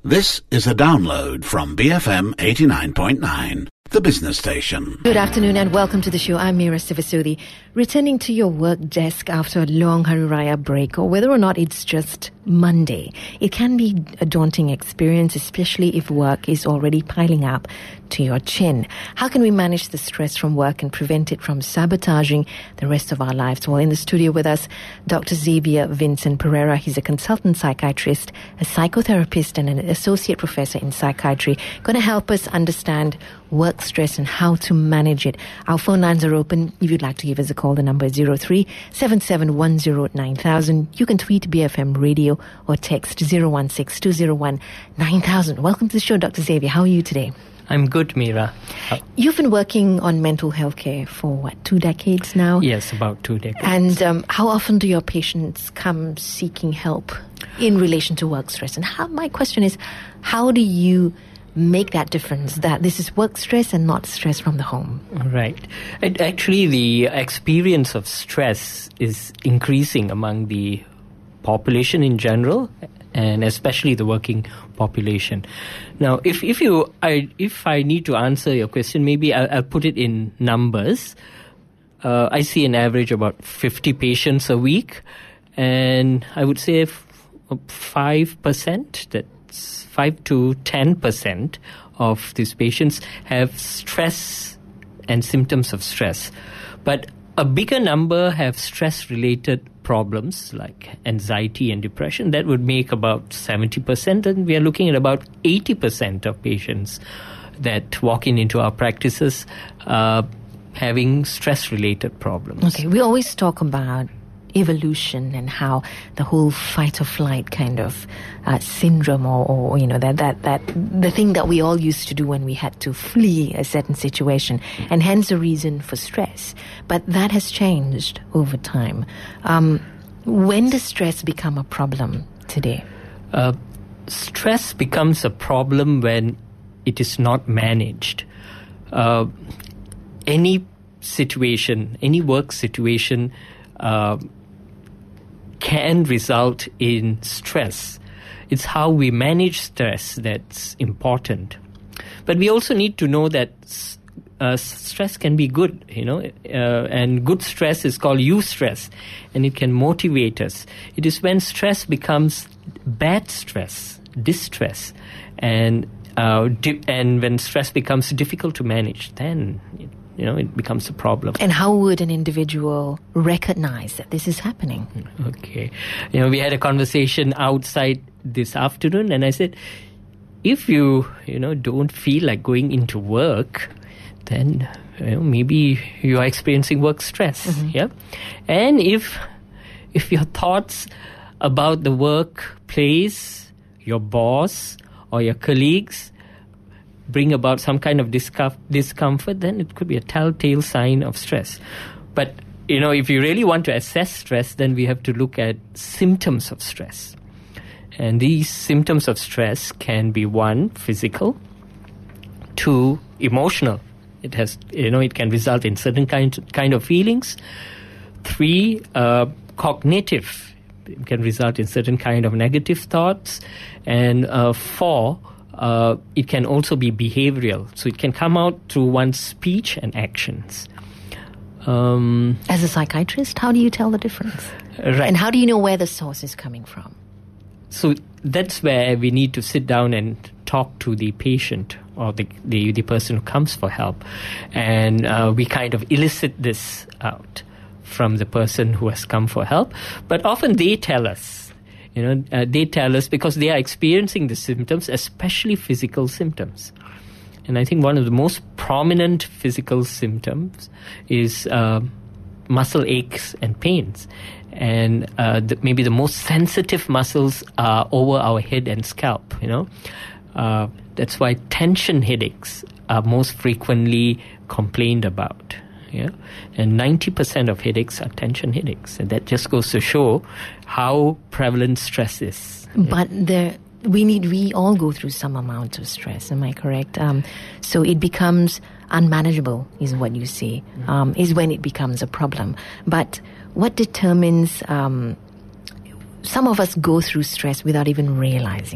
This is a download from BFM 89.9, the business station. Good afternoon and welcome to the show. I'm Meera Sivasudi. Returning to your work desk after a long Hari Raya break, or whether or not it's just Monday, it can be a daunting experience, especially if work is already piling up to your chin. How can we manage the stress from work and prevent it from sabotaging the rest of our lives? Well, in the studio with us, Dr. Xavier Vincent Pereira. He's a consultant psychiatrist, a psychotherapist, and an associate professor in psychiatry, going to help us understand work stress and how to manage it. Our phone lines are open. If you'd like to give us a call, the number is 03-7710-9000. You can tweet BFM Radio or text 016-201-9000. Welcome to the show, Dr. Xavier. How are you today? I'm good, Meera. You've been working on mental health care for, 2 decades now? Yes, about 2 decades. And how often do your patients come seeking help in relation to work stress? And my question is, how do you make that difference, that this is work stress and not stress from the home? Right. Actually, the experience of stress is increasing among the population in general, and especially the working population. Now, if I need to answer your question, maybe I'll put it in numbers. I see an average about 50 patients a week, and I would say 5%, that's 5 to 10% of these patients have stress and symptoms of stress. But a bigger number have stress-related problems like anxiety and depression. That would make about 70%, and we are looking at about 80% of patients that walk into our practices having stress-related problems. Okay, we always talk about evolution and how the whole fight or flight kind of syndrome or that the thing that we all used to do when we had to flee a certain situation, and hence a reason for stress. But that has changed over time. When does stress become a problem today? Stress becomes a problem when it is not managed. Any situation, any work situation can result in stress. It's how we manage stress that's important. But we also need to know that stress can be good, and good stress is called eustress, and it can motivate us. It is when stress becomes bad stress, distress, and when stress becomes difficult to manage, then it becomes a problem. And how would an individual recognize that this is happening? Okay. We had a conversation outside this afternoon, and I said, if you, don't feel like going into work, then, maybe you are experiencing work stress. Mm-hmm. Yeah. And if your thoughts about the workplace, your boss, or your colleagues bring about some kind of discomfort, then it could be a telltale sign of stress. But, if you really want to assess stress, then we have to look at symptoms of stress. And these symptoms of stress can be 1, physical, 2, emotional. It has, it can result in certain kind of feelings. 3, cognitive. It can result in certain kind of negative thoughts. And 4, it can also be behavioral. So it can come out through one's speech and actions. As a psychiatrist, how do you tell the difference? Right. And how do you know where the source is coming from? So that's where we need to sit down and talk to the patient or the person who comes for help. And we kind of elicit this out from the person who has come for help. But often they tell us. They tell us because they are experiencing the symptoms, especially physical symptoms. And I think one of the most prominent physical symptoms is muscle aches and pains. And maybe the most sensitive muscles are over our head and scalp, That's why tension headaches are most frequently complained about. Yeah, and 90% of headaches are tension headaches, and that just goes to show how prevalent stress is. But we all go through some amount of stress. Am I correct? So it becomes unmanageable, is what you say. Is when it becomes a problem. But what determines? Some of us go through stress without even realizing it.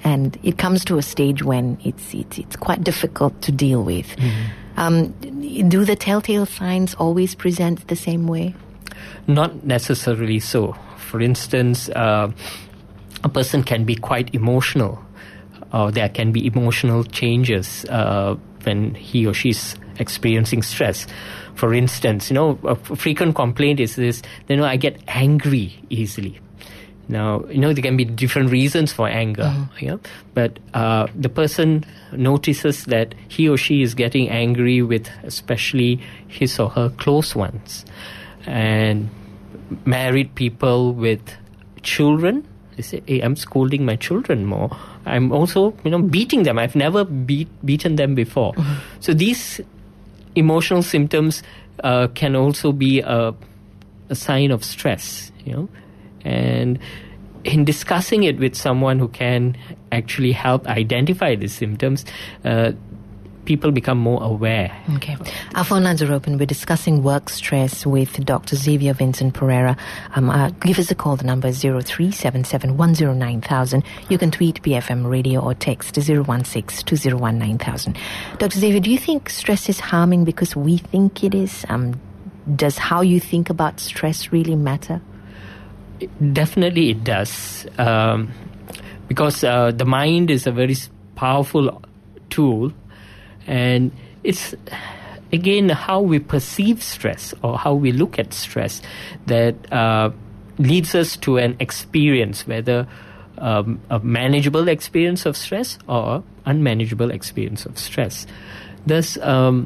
and it comes to a stage when it's quite difficult to deal with. Do the telltale signs always present the same way? Not necessarily so. For instance, a person can be quite emotional, or there can be emotional changes when he or she is experiencing stress. For instance, a frequent complaint is this, I get angry easily. Now, there can be different reasons for anger, but the person notices that he or she is getting angry with especially his or her close ones. And married people with children, they say, hey, I'm scolding my children more. I'm also, beating them. I've never beaten them before. So these emotional symptoms can also be a sign of stress, And in discussing it with someone who can actually help identify these symptoms, people become more aware. Okay. Our phone lines are open. We're discussing work stress with Dr. Xavier Vincent Pereira. Give us a call. The number is 0377109000. You can tweet BFM Radio or text 016-201-9000. Dr. Xavier, do you think stress is harming because we think it is? Does how you think about stress really matter? Definitely it does. Because the mind is a very powerful tool. And it's, again, how we perceive stress or how we look at stress that leads us to an experience, whether a manageable experience of stress or unmanageable experience of stress. Thus,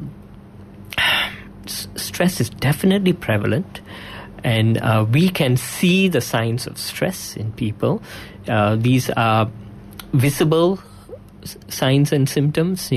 stress is definitely prevalent, and we can see the signs of stress in people. These are visible signs and symptoms,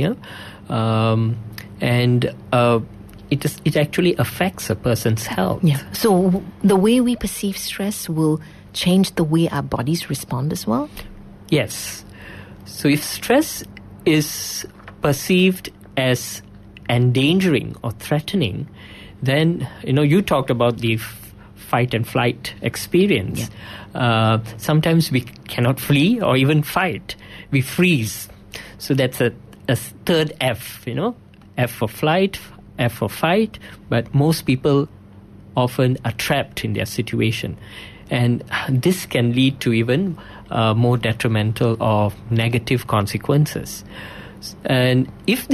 and it actually affects a person's health. Yeah. So the way we perceive stress will change the way our bodies respond as well? Yes. So if stress is perceived as endangering or threatening, then, you talked about the fight and flight experience. Yeah. Sometimes we cannot flee or even fight. We freeze. So that's a third F, F for flight, F for fight, but most people often are trapped in their situation. And this can lead to even more detrimental or negative consequences. And if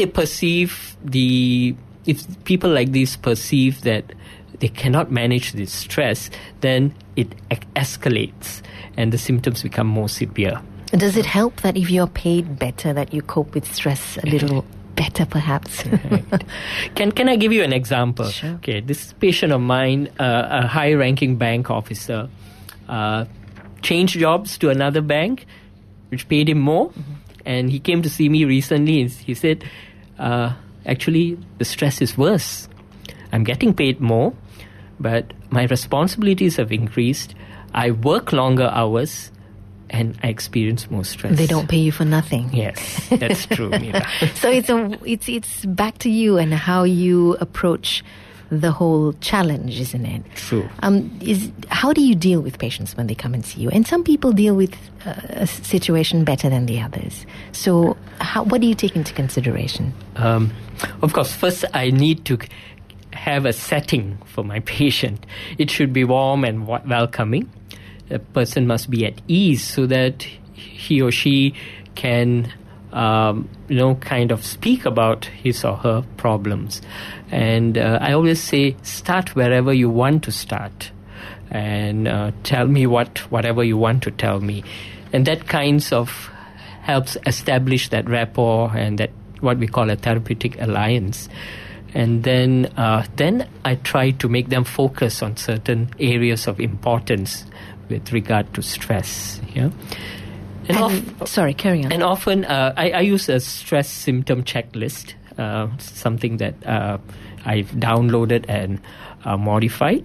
people like this perceive that they cannot manage this stress, then it escalates and the symptoms become more severe. Does it help that if you're paid better, that you cope with stress a little better, perhaps? Right. Can I give you an example? Sure. Okay, this patient of mine, a high-ranking bank officer, changed jobs to another bank, which paid him more, and he came to see me recently. And he said, actually, the stress is worse. I'm getting paid more, but my responsibilities have increased. I work longer hours, and I experience more stress. They don't pay you for nothing. Yes, that's true, Mira. So it's back to you and how you approach the whole challenge, isn't it? True. How do you deal with patients when they come and see you? And some people deal with a situation better than the others. So what do you take into consideration? Of course, first I need to have a setting for my patient. It should be warm and welcoming. The person must be at ease so that he or she can, kind of speak about his or her problems. And I always say, start wherever you want to start, and tell me whatever you want to tell me, and that kinds of helps establish that rapport and that what we call a therapeutic alliance. And then I try to make them focus on certain areas of importance with regard to stress. Yeah. Sorry, carry on. And often I use a stress symptom checklist, something that I've downloaded and modified.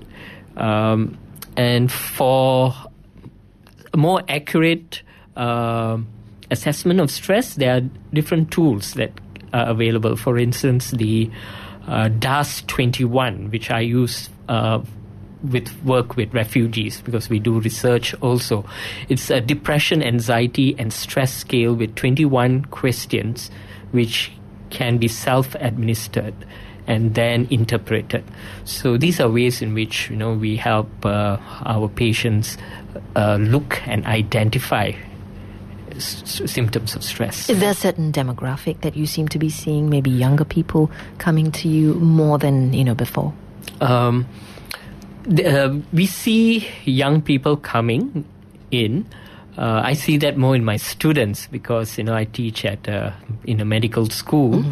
And for a more accurate assessment of stress, there are different tools that are available. For instance, the DAS 21, which I use work with refugees, because we do research also. It's a depression, anxiety, and stress scale with 21 questions, which can be self-administered and then interpreted. So these are ways in which we help our patients look and identify symptoms of stress. Is there a certain demographic that you seem to be seeing, maybe younger people coming to you more than before? We see young people coming in. I see that more in my students, because I teach at in a medical school,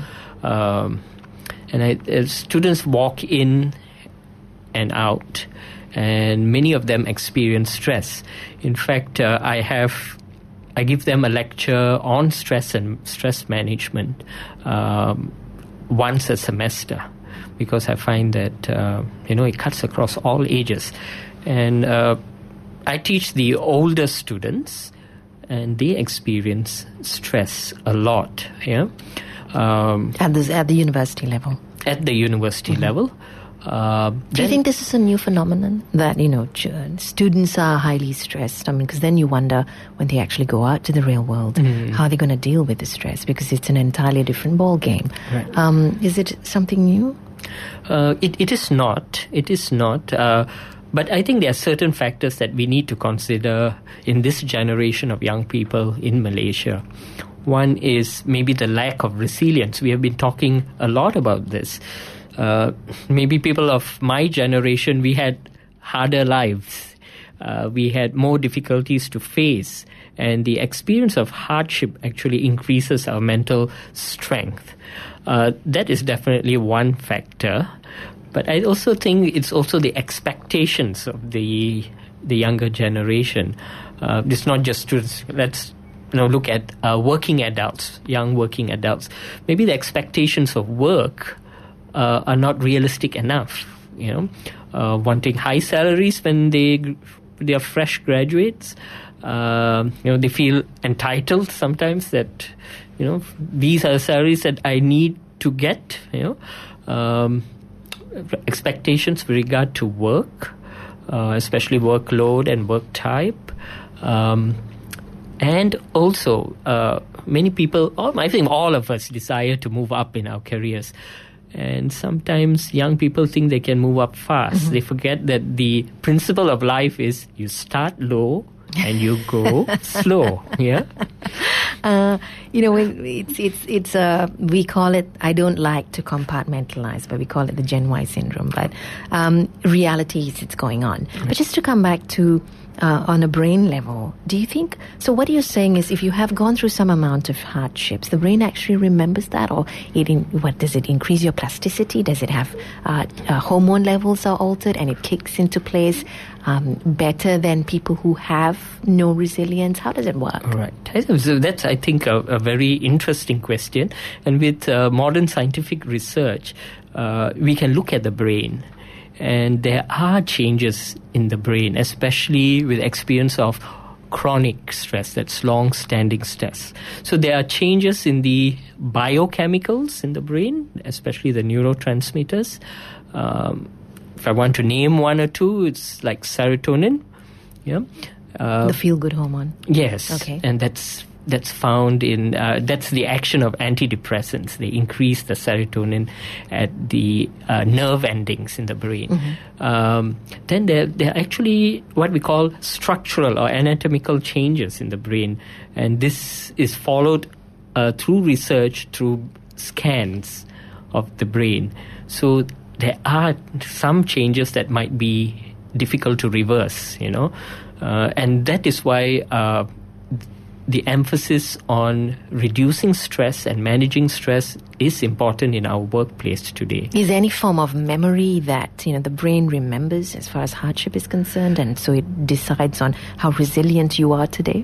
and students walk in and out, and many of them experience stress. In fact, I give them a lecture on stress and stress management once a semester, because I find that it cuts across all ages. And I teach the older students, and they experience stress a lot. At the university level. At the university level. Do you think this is a new phenomenon, that students are highly stressed? I mean, because then you wonder, when they actually go out to the real world, how are they going to deal with the stress? Because it's an entirely different ball game. Right. Is it something new? It is not. It is not. But I think there are certain factors that we need to consider in this generation of young people in Malaysia. One is maybe the lack of resilience. We have been talking a lot about this. Maybe people of my generation, we had harder lives. We had more difficulties to face. And the experience of hardship actually increases our mental strength. That is definitely one factor. But I also think it's also the expectations of the younger generation. It's not just students. Let's look at working adults, young working adults. Maybe the expectations of work are not realistic enough. Wanting high salaries when they are fresh graduates. They feel entitled sometimes that these are the salaries that I need to get. Expectations with regard to work, especially workload and work type, and also many people, I think all of us, desire to move up in our careers. And sometimes young people think they can move up fast. They forget that the principle of life is you start low and you go slow. Yeah. It's we call it, I don't like to compartmentalize, but we call it the Gen Y syndrome. But reality is it's going on. But just to come back to on a brain level, do you think, so what you're saying is, if you have gone through some amount of hardships, the brain actually remembers that? Or what does it increase your plasticity? Does it have hormone levels are altered and it kicks into place better than people who have no resilience? How does it work? Right. So that's, I think, a very interesting question. And with modern scientific research, we can look at the brain. And there are changes in the brain, especially with experience of chronic stress, that's long-standing stress. So there are changes in the biochemicals in the brain, especially the neurotransmitters. If I want to name one or two, it's like serotonin. Yeah, the feel-good hormone. Yes. Okay. And that's found in that's the action of antidepressants. They increase the serotonin at the nerve endings in the brain. Then there are actually what we call structural or anatomical changes in the brain, and this is followed through research, through scans of the brain. So there are some changes that might be difficult to reverse, and that is why the emphasis on reducing stress and managing stress is important in our workplace today. Is there any form of memory that the brain remembers as far as hardship is concerned, and so it decides on how resilient you are today?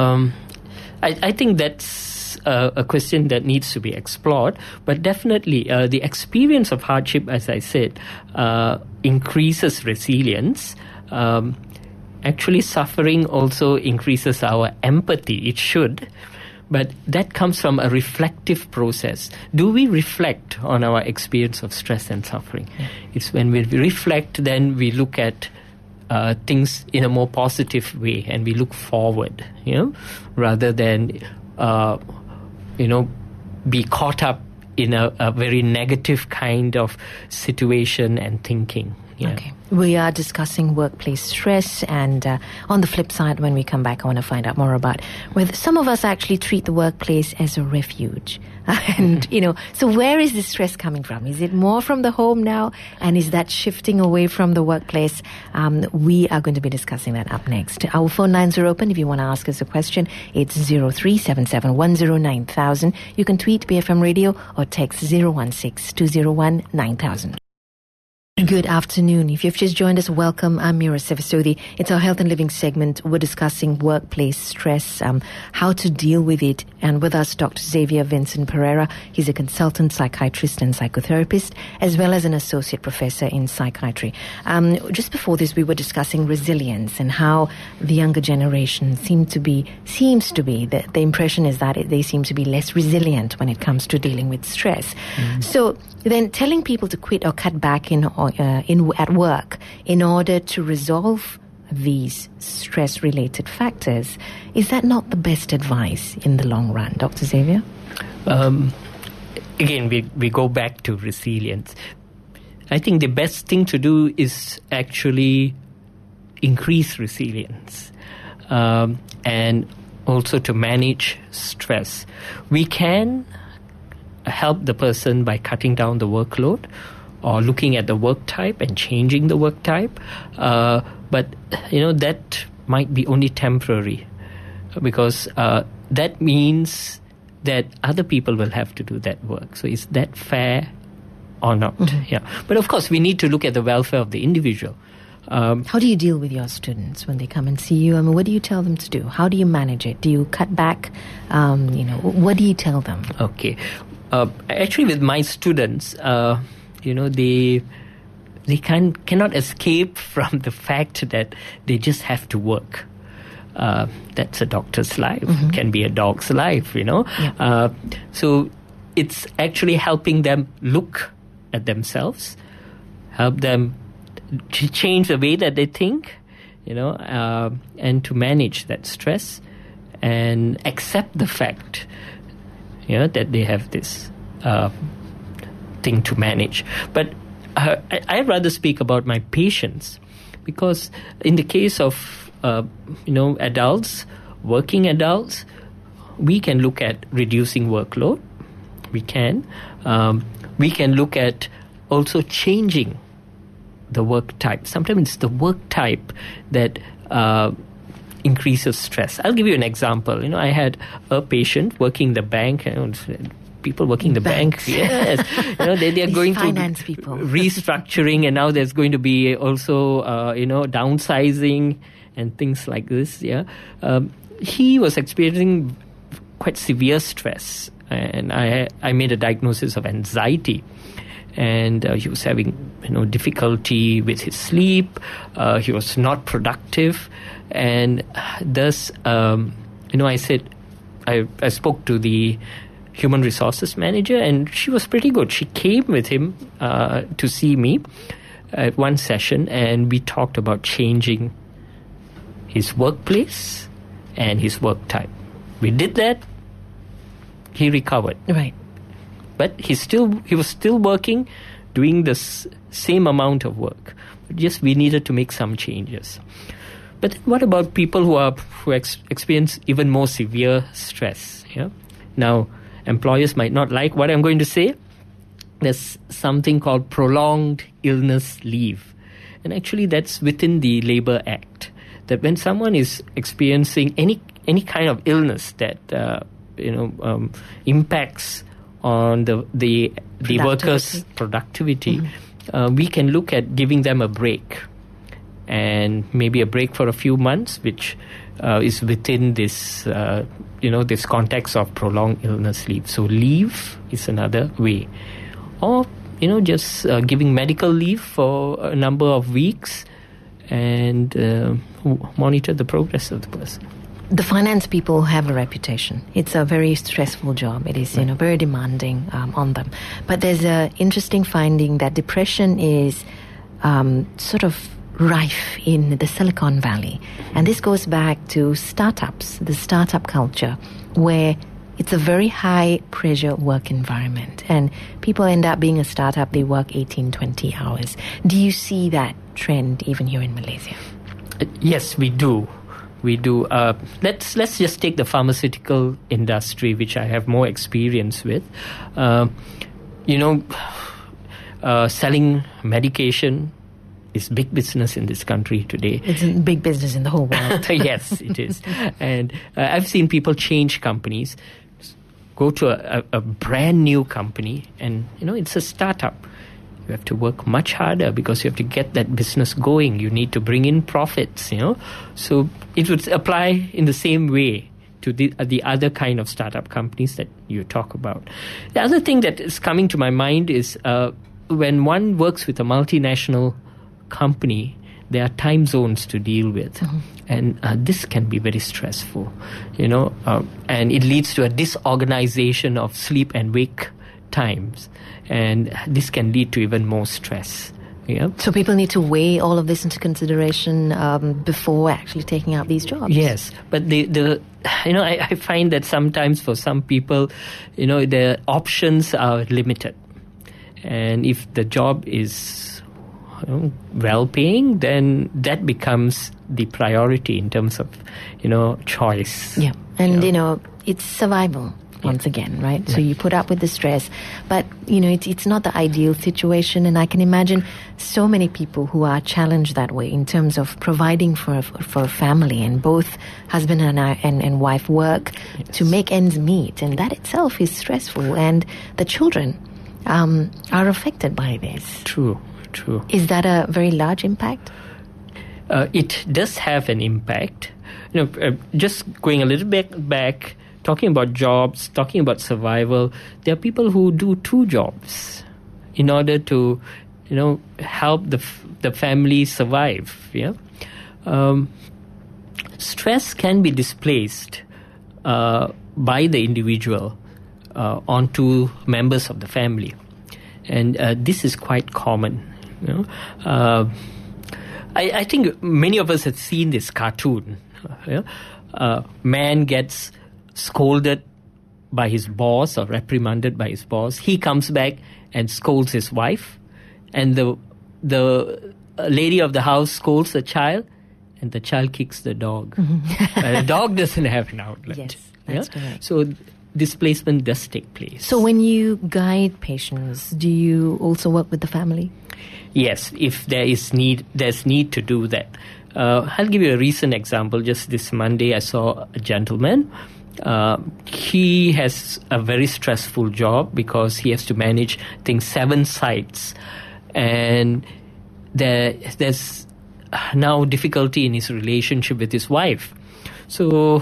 I think that's a question that needs to be explored, but definitely the experience of hardship, as I said, increases resilience. Actually, suffering also increases our empathy. It should. But that comes from a reflective process. Do we reflect on our experience of stress and suffering? Yeah. It's when we reflect, then we look at things in a more positive way, and we look forward, rather than, be caught up in a very negative kind of situation and thinking. Yeah. Okay. We are discussing workplace stress, and on the flip side, when we come back, I want to find out more about whether some of us actually treat the workplace as a refuge. And, so where is this stress coming from? Is it more from the home now? And is that shifting away from the workplace? We are going to be discussing that up next. Our phone lines are open. If you want to ask us a question, it's 0377109000. You can tweet BFM Radio or text 016-201-9000. Good afternoon. If you've just joined us, welcome. I'm Mira Sivasudi. It's our Health and Living segment. We're discussing workplace stress, how to deal with it. And with us, Dr. Xavier Vincent Pereira. He's a consultant psychiatrist and psychotherapist, as well as an associate professor in psychiatry. Just before this, we were discussing resilience and how the younger generation seems to be, the impression is that they seem to be less resilient when it comes to dealing with stress. Mm-hmm. So then telling people to quit or cut back at work in order to resolve these stress-related factors, is that not the best advice in the long run, Dr. Xavier? Again, we go back to resilience. I think the best thing to do is actually increase resilience, and also to manage stress. We can help the person by cutting down the workload or looking at the work type and changing the work type. But, that might be only temporary, because that means that other people will have to do that work. So is that fair or not? Mm-hmm. Yeah. But of course, we need to look at the welfare of the individual. How do you deal with your students when they come and see you? I mean, what do you tell them to do? How do you manage it? Do you cut back? What do you tell them? Okay. Actually, with my students, they cannot escape from the fact that they just have to work. That's a doctor's life. Mm-hmm. Can be a dog's life, Yeah. So it's actually helping them look at themselves, help them to change the way that they think, and to manage that stress and accept the fact, that they have this thing to manage. But I'd rather speak about my patients, because in the case of adults, working adults, we can look at reducing workload. We can look at also changing the work type. Sometimes it's the work type that increases stress. I'll give you an example. I had a patient working the bank. People working the bank, yes. They are going finance through people. Restructuring, and now there's going to be also, downsizing and things like this. Yeah, he was experiencing quite severe stress, and I made a diagnosis of anxiety. And he was having, difficulty with his sleep. He was not productive, and thus, I said, I spoke to the human resources manager, and she was pretty good. She came with him to see me at one session, and we talked about changing his workplace and his work type. We did that. He recovered. Right. But he was still working, doing the same amount of work. But just we needed to make some changes. But what about people who experience even more severe stress? Yeah. Now, employers might not like what I'm going to say. There's something called prolonged illness leave, and actually that's within the Labour Act. That when someone is experiencing any kind of illness that impacts on the workers' productivity, mm-hmm. We can look at giving them a break, and maybe a break for a few months, which is within this this context of prolonged illness leave. So leave is another way, or just giving medical leave for a number of weeks and monitor the progress of the person. the finance people have a reputation. It's a very stressful job. It is, very demanding on them. But there's an interesting finding that depression is sort of rife in the Silicon Valley. And this goes back to startups, the startup culture, where it's a very high pressure work environment. And people end up being a startup, they work 18, 20 hours. Do you see that trend even here in Malaysia? Yes, we do. We do. Let's just take the pharmaceutical industry, which I have more experience with. Selling medication is big business in this country today. It's a big business in the whole world. Yes, it is. And I've seen people change companies, go to a brand new company, and it's a startup. You have to work much harder because you have to get that business going. You need to bring in profits, So it would apply in the same way to the other kind of startup companies that you talk about. The other thing that is coming to my mind is when one works with a multinational company, there are time zones to deal with. Mm-hmm. And this can be very stressful, and it leads to a disorganization of sleep and wake times. And this can lead to even more stress. Yeah. So people need to weigh all of this into consideration before actually taking out these jobs. Yes, but I find that sometimes for some people, the options are limited, and if the job is well-paying, then that becomes the priority in terms of choice. Yeah, and it's survival. Once again, right? So you put up with the stress, but it's not the ideal situation, and I can imagine so many people who are challenged that way in terms of providing for a family, and both husband and wife work to make ends meet, and that itself is stressful, and the children are affected by this. True. Is that a very large impact? It does have an impact. Just going a little bit back, talking about jobs, talking about survival, there are people who do two jobs in order to, help the family survive. Yeah, stress can be displaced by the individual onto members of the family, and this is quite common. I think many of us have seen this cartoon. Man gets scolded by his boss or reprimanded by his boss. He comes back and scolds his wife, and the lady of the house scolds the child, and the child kicks the dog. And the dog doesn't have an outlet. Yes, that's correct. So displacement does take place. So when you guide patients, do you also work with the family? Yes, if there's need to do that. I'll give you a recent example. Just this Monday, I saw a gentleman. He has a very stressful job because he has to manage, I think, 7 sites. And there's now difficulty in his relationship with his wife. So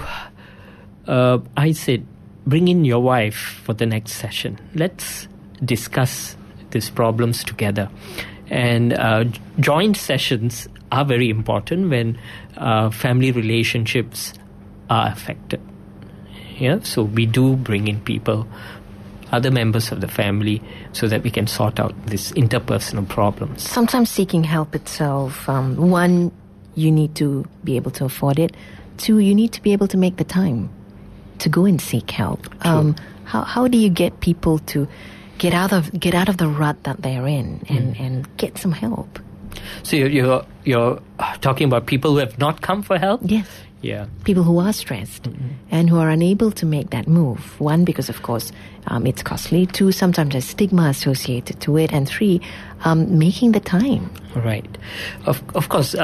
I said, bring in your wife for the next session. Let's discuss these problems together. And joint sessions are very important when family relationships are affected. Yeah, so we do bring in people, other members of the family, so that we can sort out these interpersonal problems. Sometimes seeking help itself, one, you need to be able to afford it. 2, you need to be able to make the time to go and seek help. How do you get people to get out of the rut that they're in and get some help? So you're talking about people who have not come for help? Yes. Yeah. People who are stressed and who are unable to make that move. 1, because of course it's costly. 2, sometimes there's stigma associated to it. And 3, making the time. Right. Of course,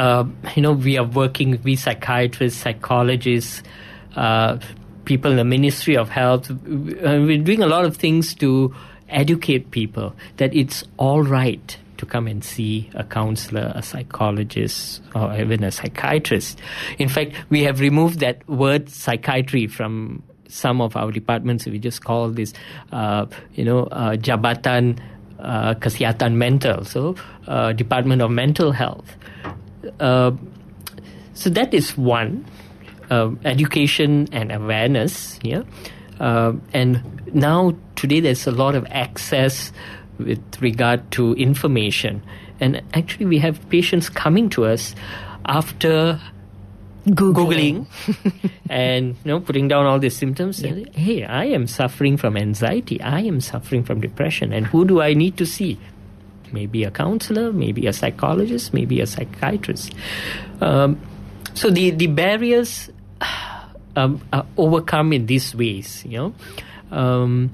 we psychiatrists, psychologists, people in the Ministry of Health, we're doing a lot of things to educate people that it's all right to come and see a counselor, a psychologist, or even a psychiatrist. In fact, we have removed that word psychiatry from some of our departments. We just call this, Jabatan Kesihatan Mental, so Department of Mental Health. So that is one. education and awareness. Yeah, and now today there's a lot of access with regard to information, and actually we have patients coming to us after Googling and putting down all these symptoms. Yeah. And, hey, I am suffering from anxiety. I am suffering from depression. And who do I need to see? Maybe a counselor, maybe a psychologist, maybe a psychiatrist. So the barriers are overcome in these ways. In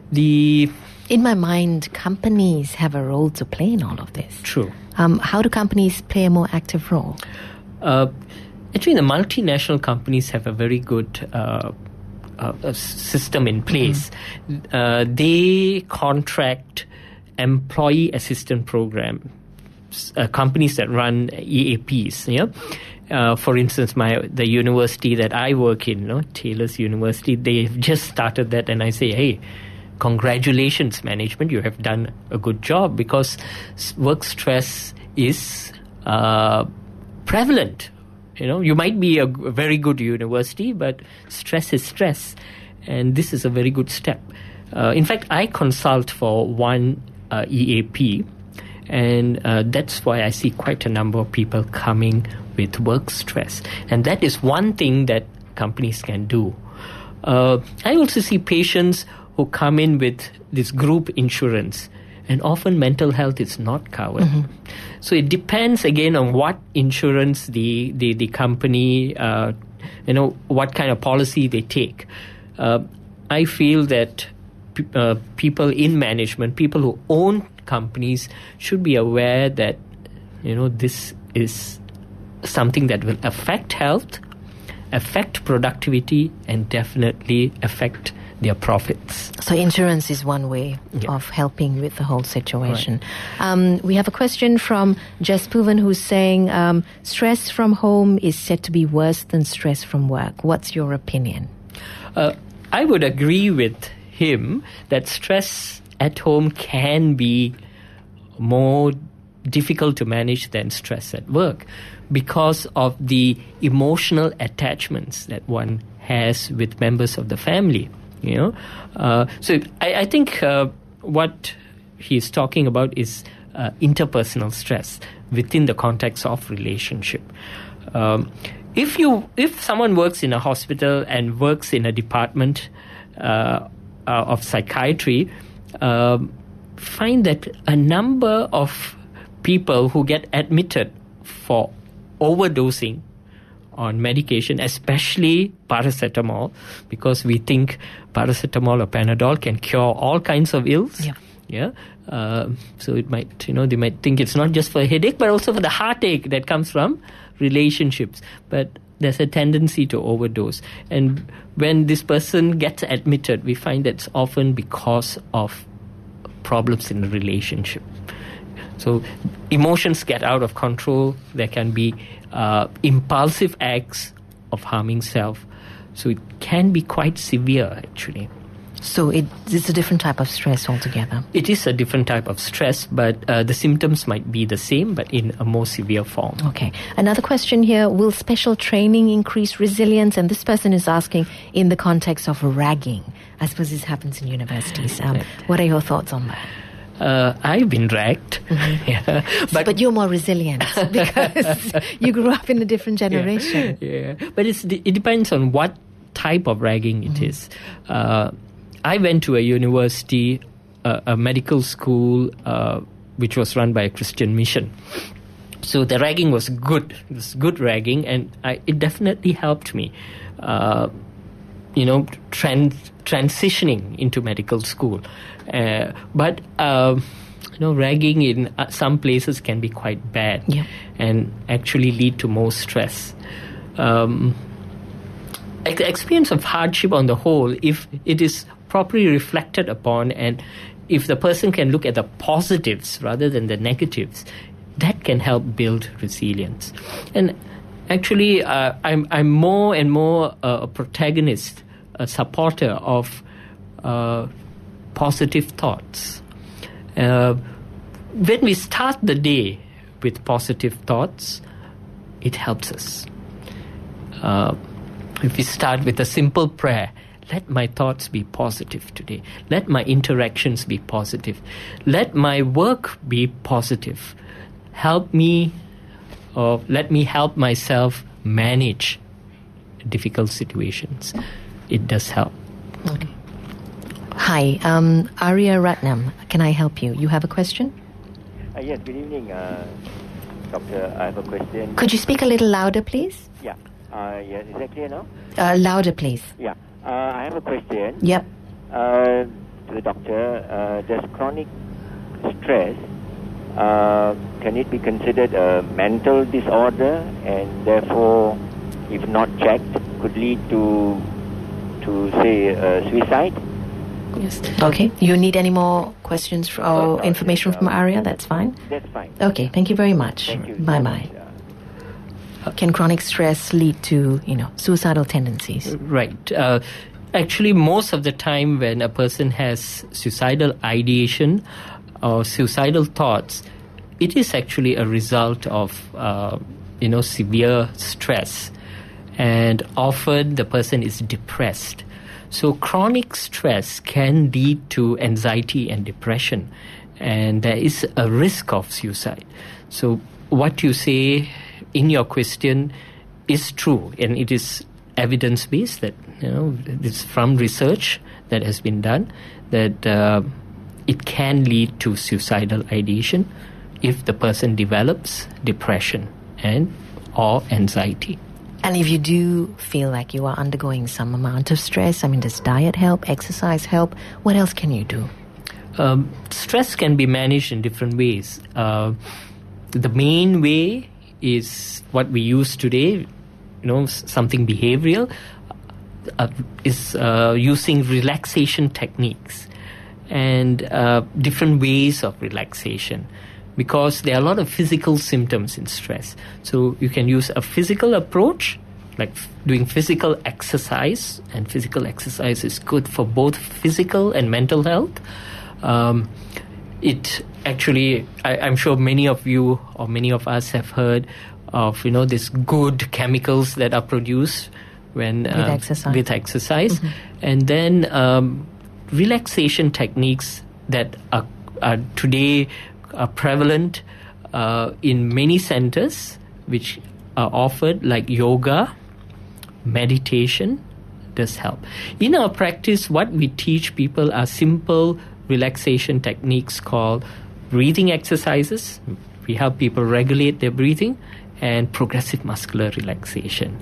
my mind, companies have a role to play in all of this. True. How do companies play a more active role? Actually, the multinational companies have a very good system in place. They contract employee assistance programs, companies that run EAPs. For instance, the university that I work in, Taylor's University, they've just started that, and I say, hey, congratulations, management, you have done a good job, because work stress is prevalent. You might be a very good university, but stress is stress. And this is a very good step. In fact, I consult for one EAP, and that's why I see quite a number of people coming with work stress. And that is one thing that companies can do. I also see patients who come in with this group insurance, and often mental health is not covered. So it depends again on what insurance the company, what kind of policy they take. I feel that people in management, people who own companies, should be aware that this is something that will affect health, affect productivity, and definitely affect their profits. So insurance is one way of helping with the whole situation. Right. We have a question from Jess Puvan, who's saying stress from home is said to be worse than stress from work. What's your opinion? I would agree with him that stress at home can be more difficult to manage than stress at work, because of the emotional attachments that one has with members of the family. So I think what he's talking about is interpersonal stress within the context of relationship. If someone works in a hospital and works in a department of psychiatry, find that a number of people who get admitted for overdosing on medication, especially paracetamol, because we think paracetamol or Panadol can cure all kinds of ills. So it might, they might think it's not just for a headache, but also for the heartache that comes from relationships. But there's a tendency to overdose. And when this person gets admitted, we find that it's often because of problems in the relationship. So emotions get out of control. There can be impulsive acts of harming self. So it can be quite severe, actually. So it's a different type of stress altogether. It is a different type of stress, but the symptoms might be the same, but in a more severe form. Okay. Another question here, will special training increase resilience? And this person is asking in the context of ragging. I suppose this happens in universities. What are your thoughts on that? I've been ragged. But you're more resilient because you grew up in a different generation. But it depends on what type of ragging it is. I went to a university, a medical school, which was run by a Christian mission. So the ragging was good. It was good ragging, and it definitely helped me, transitioning into medical school. But ragging in some places can be quite bad and actually lead to more stress. Experience of hardship on the whole, if it is properly reflected upon, and if the person can look at the positives rather than the negatives, that can help build resilience. And actually, I'm more and more a protagonist, a supporter of positive thoughts. When we start the day with positive thoughts, it helps us. if we start with a simple prayer, let my thoughts be positive today. Let my interactions be positive. Let my work be positive. Help me, or let me help myself manage difficult situations. It does help. Okay. Hi, Arya Ratnam. Can I help you? You have a question? Yes, good evening, Doctor. I have a question. Could you speak a little louder, please? Yeah. Yes, is that clear now? Louder, please. Yeah. I have a question. Yep. To the doctor. Does chronic stress, can it be considered a mental disorder, and therefore, if not checked, could lead to say, suicide? Yes. Okay. You need any more questions or information from Arya? That's fine. That's fine. Okay. Thank you very much. Thank you. Bye-bye. Can chronic stress lead to, suicidal tendencies? Right. Actually, most of the time when a person has suicidal ideation or suicidal thoughts, it is actually a result of, severe stress. And often the person is depressed. So chronic stress can lead to anxiety and depression. And there is a risk of suicide. So what you say in your question is true, and it is evidence-based, that it's from research that has been done, that it can lead to suicidal ideation if the person develops depression and or anxiety. And if you do feel like you are undergoing some amount of stress, does diet help, exercise help? What else can you do? Stress can be managed in different ways. The main way is what we use today, something behavioral, is using relaxation techniques and different ways of relaxation, because there are a lot of physical symptoms in stress. So you can use a physical approach, like doing physical exercise, and physical exercise is good for both physical and mental health. It actually, I'm sure many of you or many of us have heard of, these good chemicals that are produced when with exercise. Mm-hmm. And then relaxation techniques that are today are prevalent in many centers, which are offered, like yoga, meditation does help. In our practice, what we teach people are simple relaxation techniques called breathing exercises. We help people regulate their breathing, and progressive muscular relaxation.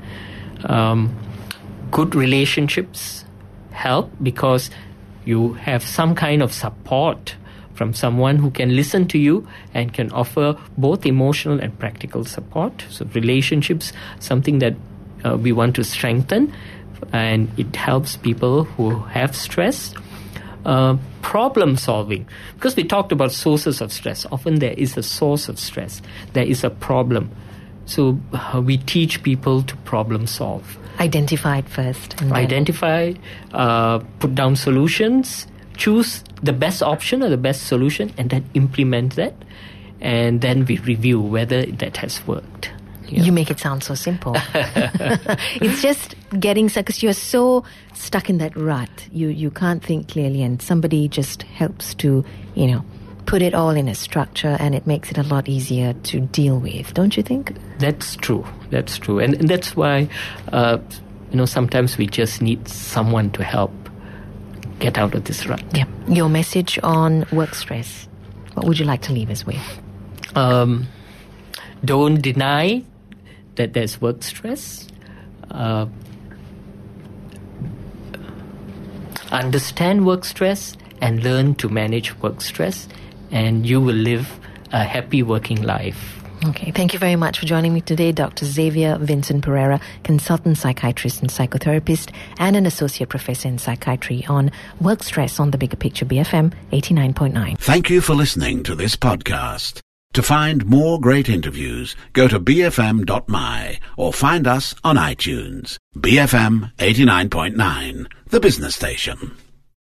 Good relationships help because you have some kind of support from someone who can listen to you and can offer both emotional and practical support. So relationships, something that we want to strengthen, and it helps people who have stress. Problem solving, because we talked about sources of stress. Often there is a source of stress. There is a problem. So we teach people to problem solve. Identify it first. Identify, put down solutions, choose the best option or the best solution, and then implement that. And then we review whether that has worked. Yeah. You make it sound so simple. It's just getting stuck, because you're so stuck in that rut. You can't think clearly, and somebody just helps to, put it all in a structure, and it makes it a lot easier to deal with, don't you think? That's true. And that's why, sometimes we just need someone to help get out of this rut. Yeah. Your message on work stress, what would you like to leave us with? Don't deny that there's work stress. Understand work stress and learn to manage work stress, and you will live a happy working life. Okay, thank you very much for joining me today, Dr. Xavier Vincent Pereira, consultant psychiatrist and psychotherapist, and an associate professor in psychiatry, on work stress on the Bigger Picture BFM 89.9. Thank you for listening to this podcast. To find more great interviews, go to bfm.my or find us on iTunes. BFM 89.9, the business station.